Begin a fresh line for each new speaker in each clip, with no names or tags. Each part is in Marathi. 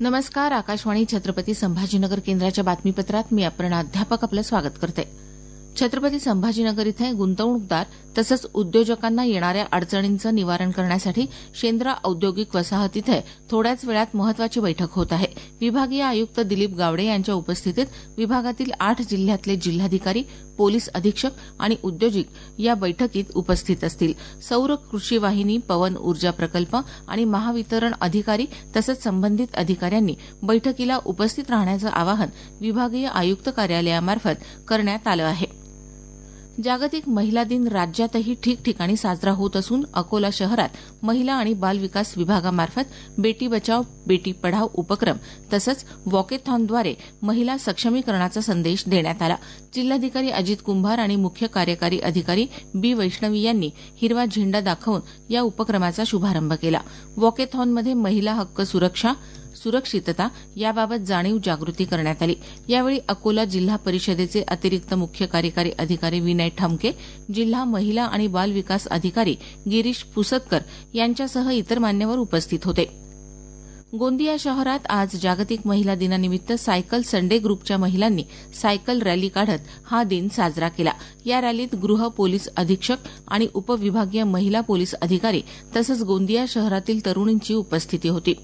नमस्कार. आकाशवाणी छत्रपती संभाजीनगर केंद्राच्या बातमीपत्रात मी अपर्णा अध्यापक आपलं स्वागत करते. छत्रपती संभाजीनगर इथे गुंतवणूकदार तसंच उद्योजकांना येणाऱ्या अडचणींचं निवारण करण्यासाठी शेंद्रा औद्योगिक वसाहत इथे थोड्याच वेळात महत्वाची बैठक होत आहे. विभागीय आयुक्त दिलीप गावडे यांच्या उपस्थितीत विभागातील 8 जिल्ह्यातले जिल्हाधिकारी, पोलीस अधीक्षक आणि उद्योजक या बैठकीत उपस्थित असतील. सौर कृषी वाहिनी, पवन ऊर्जा प्रकल्प आणि महावितरण अधिकारी तसंच संबंधित अधिकाऱ्यांनी बैठकीला उपस्थित राहण्याचं आवाहन विभागीय आयुक्त कार्यालयामार्फत करण्यात आलं आहे. जागतिक महिला दिन राज्यातही ठिकठिकाणी साजरा होत असून अकोला शहरात महिला आणि बालविकास विभागामार्फत बेटी बचाव बेटी पढाव उपक्रम तसंच वॉकेथॉनद्वारे महिला सक्षमीकरणाचा संदेश देण्यात आला. जिल्हाधिकारी अजित कुंभार आणि मुख्य कार्यकारी अधिकारी बी वैष्णवी यांनी हिरवा झेंडा दाखवून या उपक्रमाचा शुभारंभ केला. वॉकेथॉनमध्ये महिला हक्क सुरक्षितता याबाबत जाणीव जागृती करण्यात आली. यावेळी अकोला जिल्हा परिषदेचे अतिरिक्त मुख्य कार्यकारी अधिकारी विनय ठमके, जिल्हा महिला आणि बाल विकास अधिकारी गिरीश पुसतकर यांच्यासह इतर मान्यवर उपस्थित होते. गोंदिया शहरात आज जागतिक महिला दिनानिमित्त सायकल संडे ग्रुपच्या महिलांनी सायकल रॅली काढत हा दिन साजरा केला. या रॅलीत गृह पोलीस अधीक्षक आणि उपविभागीय महिला पोलीस अधिकारी तसंच गोंदिया शहरातील तरुणींची उपस्थिती होती.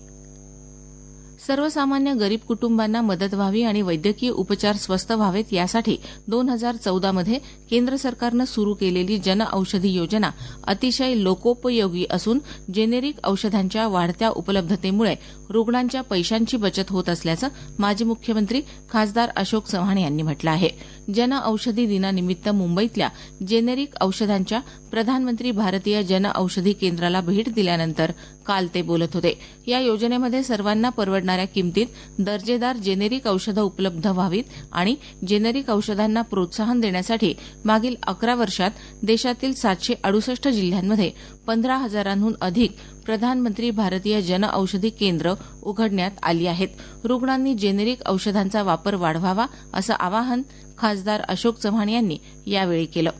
सर्वसामान्य गरीब कुटुंबांना मदत व्हावी आणि वैद्यकीय उपचार स्वस्त व्हावेत यासाठी 2014 मध्ये केंद्र सरकारनं सुरू केलेली जनऔषधी योजना अतिशय लोकोपयोगी असून जेनेरिक औषधांच्या वाढत्या उपलब्धतेमुळे रुग्णांच्या पैशांची बचत होत असल्याचं माजी मुख्यमंत्री खासदार अशोक चव्हाण यांनी म्हटलं आहे. जनऔषधी दिनानिमित्त मुंबईतल्या जेनेरिक औषधांच्या प्रधानमंत्री भारतीय जनऔषधी केंद्राला भेट दिल्यानंतर काल ते बोलत होते. या योजनेमध्ये सर्वांना परवडणाऱ्या किमतीत दर्जेदार जेनेरिक औषधं उपलब्ध व्हावीत आणि जेनेरिक औषधांना प्रोत्साहन देण्यासाठी मागील 11 वर्षात देशातील 768 जिल्ह्यांमध्ये 15,000हून अधिक प्रधानमंत्री भारतीय जनऔषधी केंद्र उघडण्यात आली आहेत. रुग्णांनी जेनेरिक औषधांचा वापर वाढवावा असं आवाहन खासदार अशोक चव्हाण यांनी यावेळी केलं.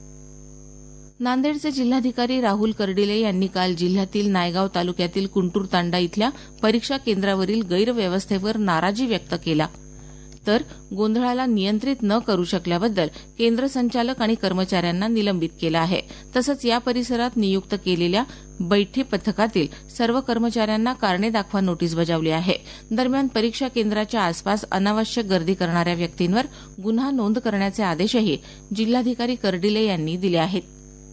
नांदेडचे जिल्हाधिकारी राहुल कर्डिले यांनी काल जिल्ह्यातील नायगाव तालुक्यातील कुंटूर तांडा इथल्या परीक्षा केंद्रावरील गैरव्यवस्थेवर नाराजी व्यक्त केला. तर गोंधळाला नियंत्रित न करू शकल्याबद्दल केंद्र संचालक आणि कर्मचाऱ्यांना निलंबित केलं आहे. तसंच या परिसरात नियुक्त केलेल्या बैठी पथकातील सर्व कर्मचाऱ्यांना कारणे दाखवा नोटीस बजावली आहे. दरम्यान परीक्षा केंद्राच्या आसपास अनावश्यक गर्दी करणाऱ्या व्यक्तींवर गुन्हा नोंद करण्याचे आदेशही जिल्हाधिकारी कर्डिले यांनी दिले आहेत.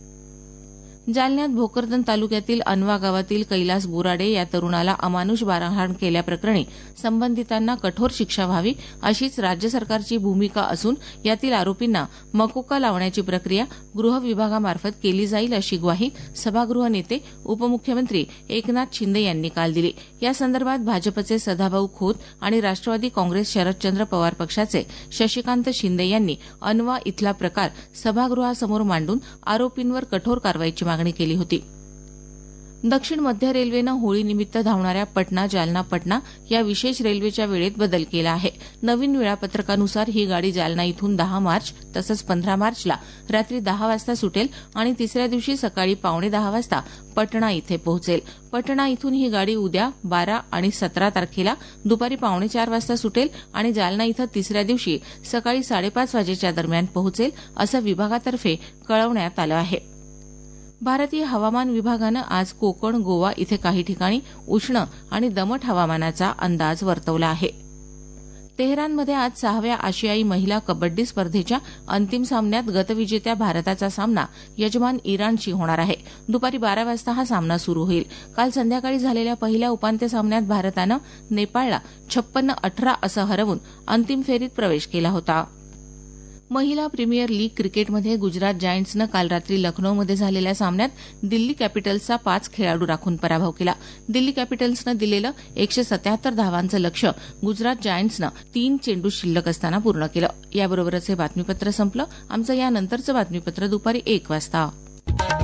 जालन्यात भोकरदन तालुक्यातील अनवा गावातील कैलास बोराडे या तरुणाला अमानुष मारहाण केल्याप्रकरणी संबंधितांना कठोर शिक्षा व्हावी अशीच राज्य सरकारची भूमिका असून यातील आरोपींना मकोका लावण्याची प्रक्रिया गृह विभागामार्फत केली जाईल अशी ग्वाही सभागृह नेते उपमुख्यमंत्री एकनाथ शिंदे यांनी काल दिली. यासंदर्भात भाजपचे सदाभाऊ खोत आणि राष्ट्रवादी काँग्रेस शरदचंद्र पवार पक्षाचे शशिकांत शिंदे यांनी अनवा इथला प्रकार सभागृहासमोर मांडून आरोपींवर कठोर कारवाईची मागणी केली होती. दक्षिण मध्य रेल्वेनं होळीनिमित्त धावणाऱ्या पटना जालना पटना या विशेष रेल्वेच्या वेळेत बदल केला आहे. नवीन वेळापत्रकानुसार ही गाडी जालना इथून 10 मार्च तसंच 15 मार्चला रात्री 10 वाजता सुटेल आणि तिसऱ्या दिवशी सकाळी 9:15 वाजता पटना इथे पोहोचेल. पटना इथून ही गाडी उद्या 12 आणि 17 तारखेला दुपारी 3:45 वाजता सुटेल आणि जालना इथं तिसऱ्या दिवशी सकाळी 5:30 वाजेच्या दरम्यान पोहोचेल असं विभागातर्फे कळवण्यात आलं आहे. भारतीय हवामान विभागानं आज कोकण, गोवा इथे काही ठिकाणी उष्ण आणि दमट हवामानाचा अंदाज वर्तवला आहे. तेहरानमध्ये आज 6व्या आशियाई महिला कबड्डी स्पर्धेच्या अंतिम सामन्यात गतविजेत्या भारताचा सामना यजमान इराणशी होणार आहे. दुपारी 12 वाजता हा सामना सुरू होईल. काल संध्याकाळी झालेल्या पहिल्या उपांत्य सामन्यात भारतानं नेपाळला 56-18 असं हरवून अंतिम फेरीत प्रवेश केला होता. महिला प्रीमियर लीग क्रिकेटमध्ये गुजरात जायंट्सनं काल रात्री लखनौमध्ये झालेल्या सामन्यात दिल्ली कॅपिटल्सचा 5 खेळाडू राखून पराभव केला. दिल्ली कॅपिटल्सनं दिलेलं 177 धावांचं लक्ष्य गुजरात जायंट्सनं 3 चेंडू शिल्लक असताना पूर्ण केलं. याबरोबरच हे बातमीपत्र संपलं. आमचं यानंतरचं बातमीपत्र दुपारी 1 वाजता.